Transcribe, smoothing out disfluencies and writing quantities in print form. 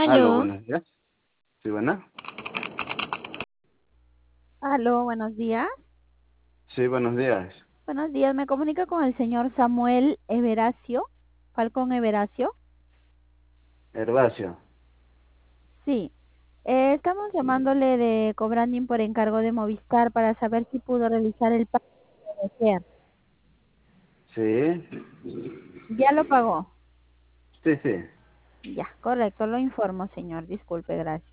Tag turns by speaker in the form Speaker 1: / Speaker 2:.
Speaker 1: Aló,
Speaker 2: Aló,
Speaker 1: buenos días. Sí, buena.
Speaker 2: aló, buenos días.
Speaker 1: Sí, buenos días.
Speaker 2: Buenos días, me comunica con el señor Samuel Everacio, Falcón Everacio.
Speaker 1: Herbacio.
Speaker 2: Sí, estamos llamándole de Cobranding por encargo de Movistar para saber si pudo realizar el pago que desea.
Speaker 1: Sí,
Speaker 2: Ya lo pagó.
Speaker 1: sí, sí.
Speaker 2: Ya, correcto, lo informo, señor. Disculpe, gracias.